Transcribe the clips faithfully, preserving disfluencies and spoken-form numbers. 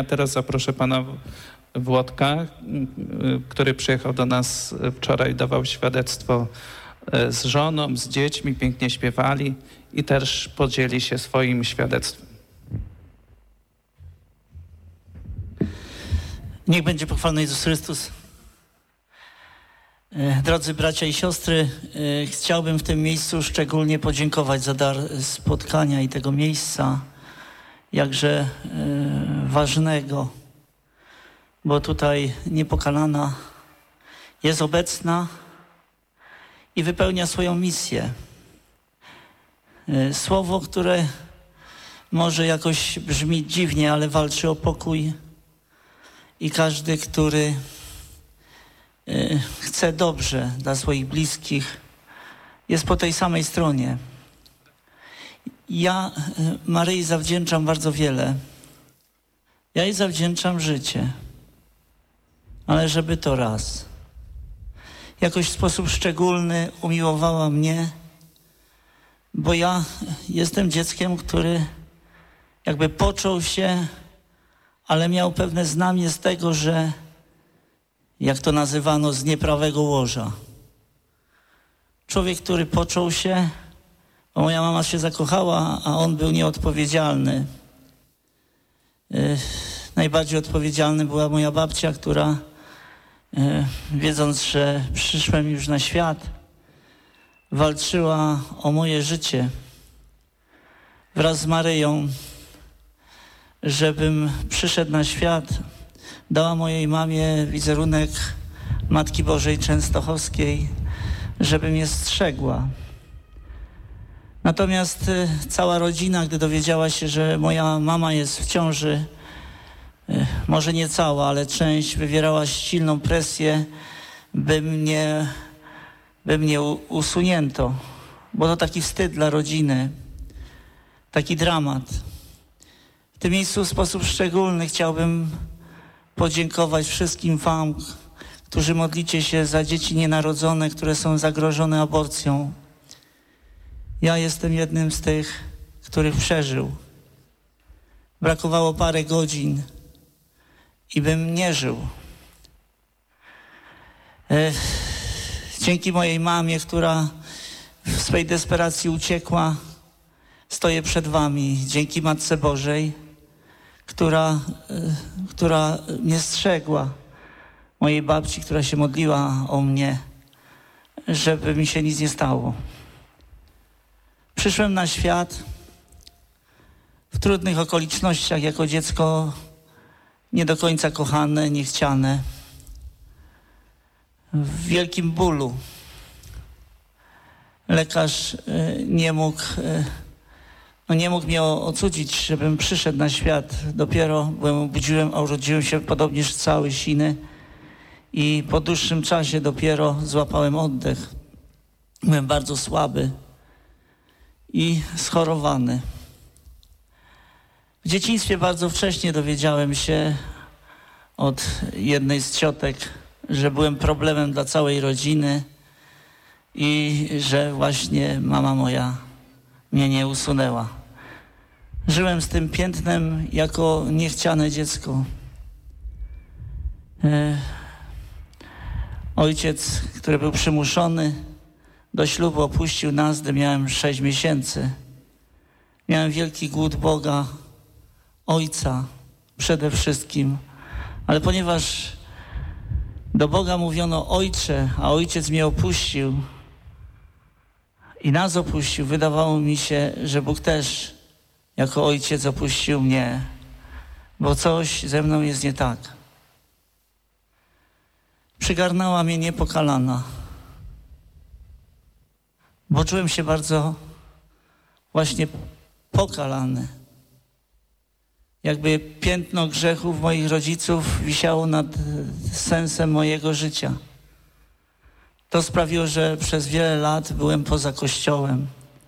teraz zaproszę pana Włodka, który przyjechał do nas wczoraj, dawał świadectwo z żoną, z dziećmi, pięknie śpiewali i też podzieli się swoim świadectwem. Niech będzie pochwalony Jezus Chrystus. Drodzy bracia i siostry, chciałbym w tym miejscu szczególnie podziękować za dar spotkania i tego miejsca, jakże ważnego, bo tutaj Niepokalana jest obecna i wypełnia swoją misję. Słowo, które może jakoś brzmi dziwnie, ale walczy o pokój i każdy, który chce dobrze dla swoich bliskich, jest po tej samej stronie. Ja Maryi zawdzięczam bardzo wiele. Ja jej zawdzięczam życie. Ale żeby to raz. Jakoś w sposób szczególny umiłowała mnie, bo ja jestem dzieckiem, który jakby począł się, ale miał pewne znamię z tego, że jak to nazywano, z nieprawego łoża. Człowiek, który począł się, bo moja mama się zakochała, a on był nieodpowiedzialny. Yy, najbardziej odpowiedzialny była moja babcia, która yy, wiedząc, że przyszłem już na świat, walczyła o moje życie wraz z Maryją, żebym przyszedł na świat. Dała mojej mamie wizerunek Matki Bożej Częstochowskiej, żeby mnie strzegła. Natomiast y, cała rodzina, gdy dowiedziała się, że moja mama jest w ciąży, y, może nie cała, ale część, wywierała silną presję, by mnie, by mnie u, usunięto. Bo to taki wstyd dla rodziny, taki dramat. W tym miejscu w sposób szczególny chciałbym podziękować wszystkim wam, którzy modlicie się za dzieci nienarodzone, które są zagrożone aborcją. Ja jestem jednym z tych, który przeżył. Brakowało parę godzin i bym nie żył. Ech, dzięki mojej mamie, która w swej desperacji uciekła, stoję przed wami. Dzięki Matce Bożej, która, która mnie strzegła, mojej babci, która się modliła o mnie, żeby mi się nic nie stało. Przyszłem na świat w trudnych okolicznościach jako dziecko nie do końca kochane, niechciane, w wielkim bólu. Lekarz nie mógł, no nie mógł mnie ocudzić, żebym przyszedł na świat. Dopiero byłem obudziłem, a urodziłem się podobnież cały siny i po dłuższym czasie dopiero złapałem oddech. Byłem bardzo słaby i schorowany. W dzieciństwie bardzo wcześnie dowiedziałem się od jednej z ciotek, że byłem problemem dla całej rodziny i że właśnie mama moja mnie nie usunęła. Żyłem z tym piętnem jako niechciane dziecko. E, ojciec, który był przymuszony do ślubu, opuścił nas, gdy miałem sześć miesięcy. Miałem wielki głód Boga, Ojca przede wszystkim, ale ponieważ do Boga mówiono Ojcze, a Ojciec mnie opuścił i nas opuścił, wydawało mi się, że Bóg też jako Ojciec opuścił mnie, bo coś ze mną jest nie tak. Przygarnęła mnie Niepokalana, bo czułem się bardzo właśnie pokalany. Jakby piętno grzechów moich rodziców wisiało nad sensem mojego życia. To sprawiło, że przez wiele lat byłem poza Kościołem.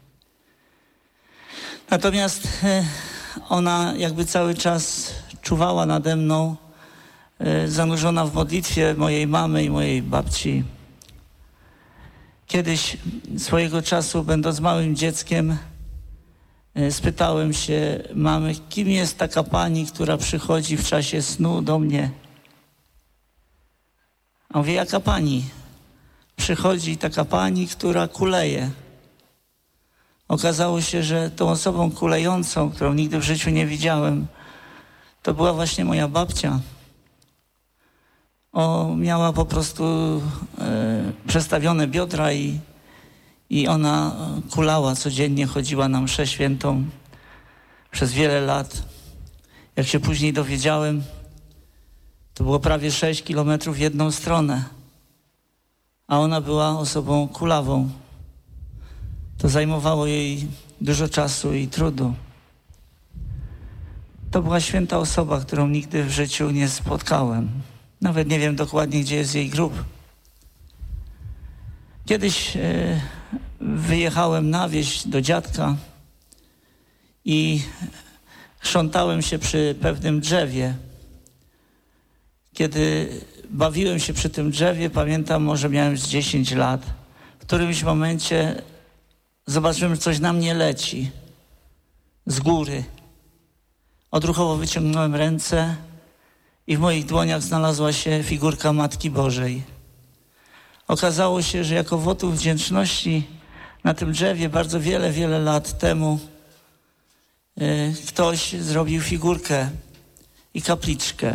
Natomiast ona jakby cały czas czuwała nade mną, zanurzona w modlitwie mojej mamy i mojej babci. Kiedyś swojego czasu, będąc małym dzieckiem, spytałem się mamy, kim jest taka pani, która przychodzi w czasie snu do mnie. A mówię, jaka pani? Przychodzi taka pani, która kuleje. Okazało się, że tą osobą kulejącą, którą nigdy w życiu nie widziałem, to była właśnie moja babcia. O, miała po prostu e, przestawione biodra i, i ona kulała codziennie, chodziła na mszę świętą przez wiele lat. Jak się później dowiedziałem, to było prawie sześć kilometrów w jedną stronę, a ona była osobą kulawą. To zajmowało jej dużo czasu i trudu. To była święta osoba, którą nigdy w życiu nie spotkałem. Nawet nie wiem dokładnie, gdzie jest jej grób. Kiedyś e, wyjechałem na wieś do dziadka i chrzątałem się przy pewnym drzewie. Kiedy bawiłem się przy tym drzewie, pamiętam, może miałem z dziesięć lat, w którymś momencie zobaczyłem, że coś na mnie leci z góry. Odruchowo wyciągnąłem ręce i w moich dłoniach znalazła się figurka Matki Bożej. Okazało się, że jako wotum wdzięczności na tym drzewie bardzo wiele, wiele lat temu y, ktoś zrobił figurkę i kapliczkę.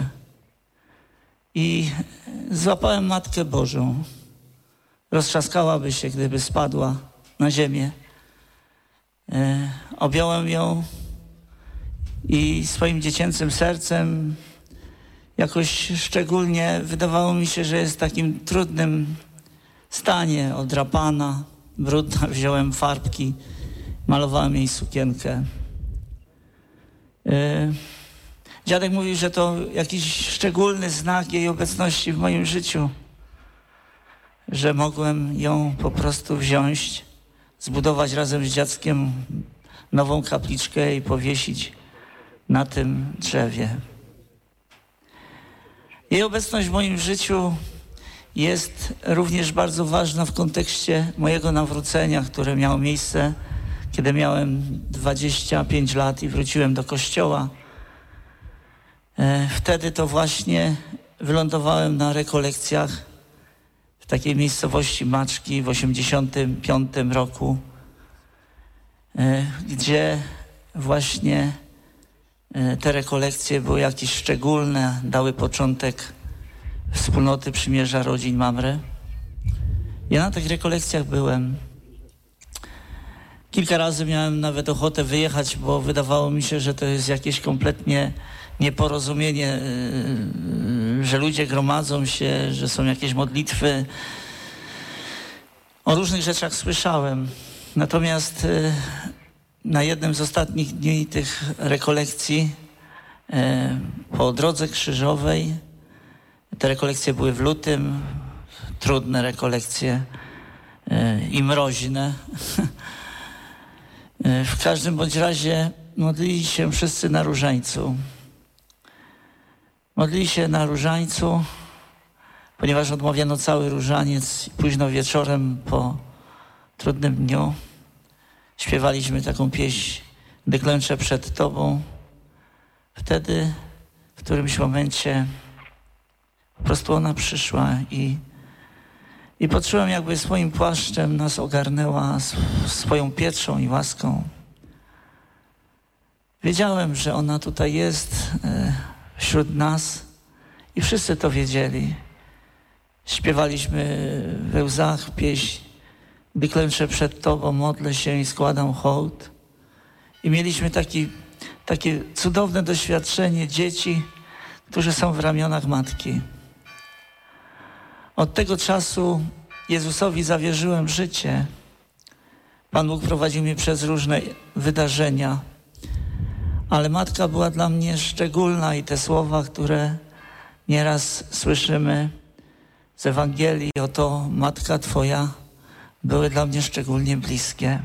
I złapałem Matkę Bożą. Roztrzaskałaby się, gdyby spadła na ziemię. Y, objąłem ją i swoim dziecięcym sercem jakoś szczególnie wydawało mi się, że jest w takim trudnym stanie, odrapana, brudna. Wziąłem farbki, malowałem jej sukienkę. Yy. Dziadek mówił, że to jakiś szczególny znak jej obecności w moim życiu, że mogłem ją po prostu wziąć, zbudować razem z dziadkiem nową kapliczkę i powiesić na tym drzewie. Jej obecność w moim życiu jest również bardzo ważna w kontekście mojego nawrócenia, które miało miejsce, kiedy miałem dwadzieścia pięć lat i wróciłem do kościoła. Wtedy to właśnie wylądowałem na rekolekcjach w takiej miejscowości Maczki w osiemdziesiątym piątym roku, gdzie właśnie te rekolekcje były jakieś szczególne, dały początek wspólnoty Przymierza Rodzin Mamre. Ja na tych rekolekcjach byłem. Kilka razy miałem nawet ochotę wyjechać, bo wydawało mi się, że to jest jakieś kompletnie nieporozumienie, że ludzie gromadzą się, że są jakieś modlitwy. O różnych rzeczach słyszałem. Natomiast na jednym z ostatnich dni tych rekolekcji po drodze krzyżowej, te rekolekcje były w lutym, trudne rekolekcje i mroźne. W każdym bądź razie modlili się wszyscy na różańcu. Modlili się na różańcu, ponieważ odmawiano cały różaniec. Późno wieczorem po trudnym dniu śpiewaliśmy taką pieśń, gdy klęczę przed Tobą. Wtedy w którymś momencie po prostu ona przyszła i, i poczułem, jakby swoim płaszczem nas ogarnęła, swoją pieczą i łaską. Wiedziałem, że ona tutaj jest wśród nas i wszyscy to wiedzieli. Śpiewaliśmy we łzach pieśń, gdy klęczę przed Tobą, modlę się i składam hołd. I mieliśmy taki, takie cudowne doświadczenie dzieci, którzy są w ramionach Matki. Od tego czasu Jezusowi zawierzyłem życie. Pan Bóg prowadził mnie przez różne wydarzenia, ale Matka była dla mnie szczególna i te słowa, które nieraz słyszymy z Ewangelii, oto Matka Twoja, były dla mnie szczególnie bliskie.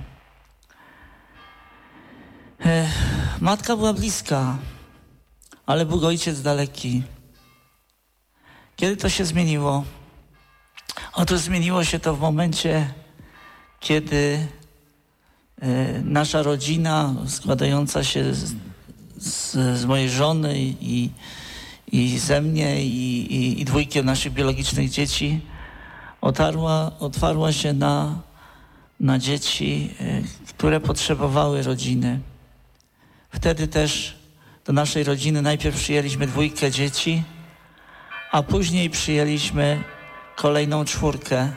Matka była bliska, ale Bóg Ojciec daleki. Kiedy to się zmieniło? Otóż zmieniło się to w momencie, kiedy nasza rodzina składająca się z, z, z mojej żony i, i ze mnie i, i, i dwójkiem naszych biologicznych dzieci otarła, otwarła się na, na dzieci, które potrzebowały rodziny. Wtedy też do naszej rodziny najpierw przyjęliśmy dwójkę dzieci, a później przyjęliśmy kolejną czwórkę,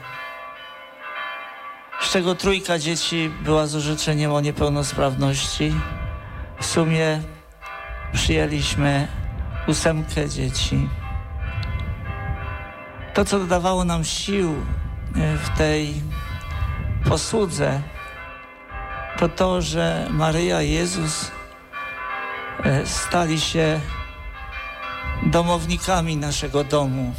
z czego trójka dzieci była z orzeczeniem o niepełnosprawności. W sumie przyjęliśmy ósemkę dzieci. To, co dodawało nam sił w tej posłudze, to to, że Maryja i Jezus stali się domownikami naszego domu,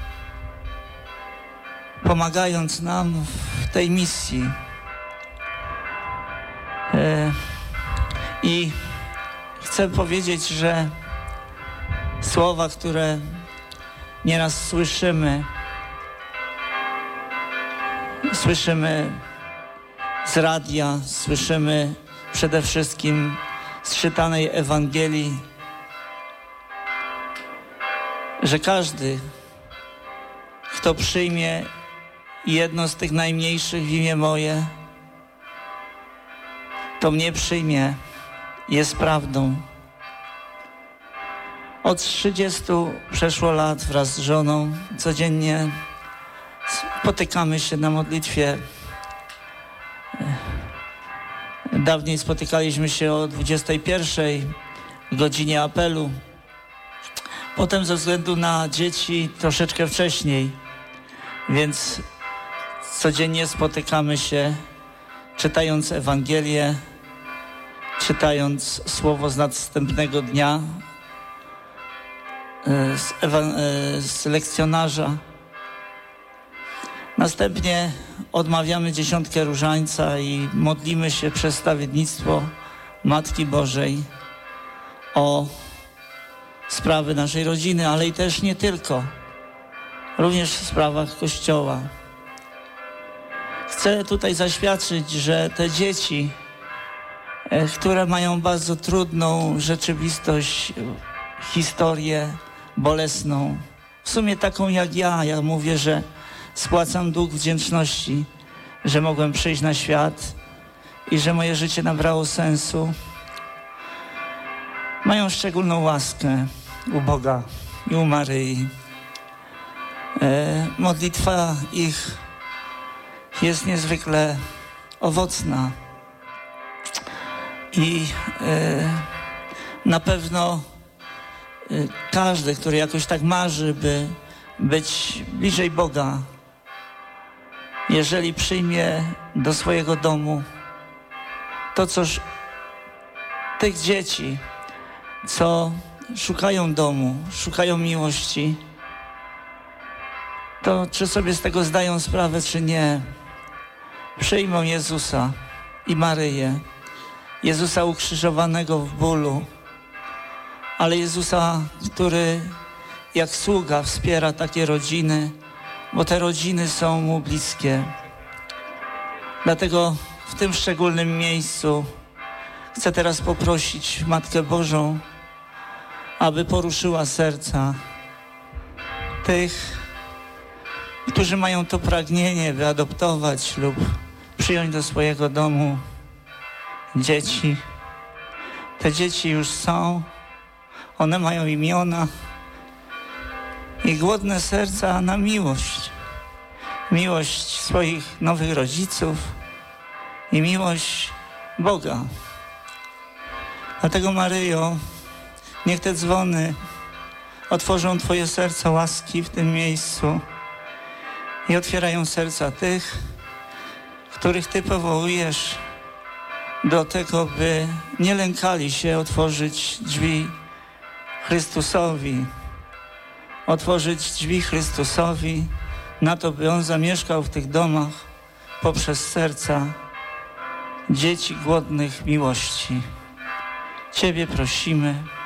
pomagając nam w tej misji. I chcę powiedzieć, że słowa, które nieraz słyszymy, słyszymy z radia, słyszymy przede wszystkim z czytanej Ewangelii, że każdy, kto przyjmie jedno z tych najmniejszych w imię moje, to mnie przyjmie, jest prawdą. Od trzydziestu przeszło lat wraz z żoną codziennie spotykamy się na modlitwie. Dawniej spotykaliśmy się o dwudziestej pierwszej godzinie apelu. Potem ze względu na dzieci troszeczkę wcześniej, więc codziennie spotykamy się czytając Ewangelię, czytając słowo z następnego dnia z, ewan- z lekcjonarza. Następnie odmawiamy dziesiątkę różańca i modlimy się przez stawiennictwo Matki Bożej o sprawy naszej rodziny, ale i też nie tylko, również w sprawach Kościoła. Chcę tutaj zaświadczyć, że te dzieci, które mają bardzo trudną rzeczywistość, historię bolesną, w sumie taką jak ja, ja mówię, że spłacam dług wdzięczności, że mogłem przyjść na świat i że moje życie nabrało sensu. Mają szczególną łaskę u Boga i u Maryi. E, modlitwa ich jest niezwykle owocna i e, na pewno e, każdy, który jakoś tak marzy, by być bliżej Boga, jeżeli przyjmie do swojego domu to, co tych dzieci, co szukają domu, szukają miłości, to czy sobie z tego zdają sprawę, czy nie, przyjmą Jezusa i Maryję, Jezusa ukrzyżowanego w bólu, ale Jezusa, który jak sługa wspiera takie rodziny, bo te rodziny są Mu bliskie. Dlatego w tym szczególnym miejscu chcę teraz poprosić Matkę Bożą, aby poruszyła serca tych, którzy mają to pragnienie, by adoptować lub przyjąć do swojego domu dzieci. Te dzieci już są, one mają imiona i głodne serca na miłość. Miłość swoich nowych rodziców i miłość Boga. Dlatego, Maryjo, niech te dzwony otworzą Twoje serca łaski w tym miejscu i otwierają serca tych, których Ty powołujesz do tego, by nie lękali się otworzyć drzwi Chrystusowi. Otworzyć drzwi Chrystusowi na to, by On zamieszkał w tych domach poprzez serca dzieci głodnych miłości. Ciebie prosimy.